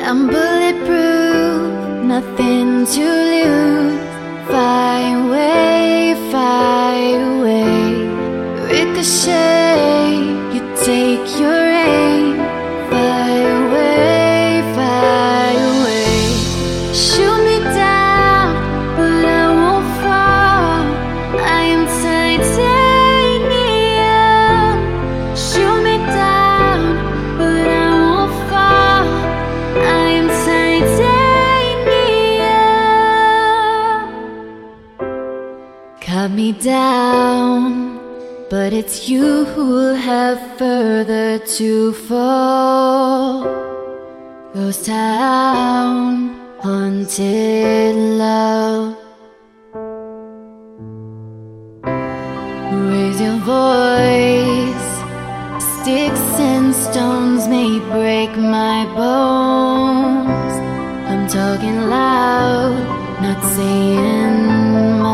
I'm bulletproof, nothing to lose. Fly away, fly away. Ricochet, you take your aim. Fly away, fly away. Shoot me down, but I won't fall. I am titanium. Shoot me down, but I won't fall. I am titanium. Cut me down, but it's you who'll have further to fall. Ghost town, haunted love. Raise your voice. Sticks and stones may break my bones. I'm talking loud, not saying much.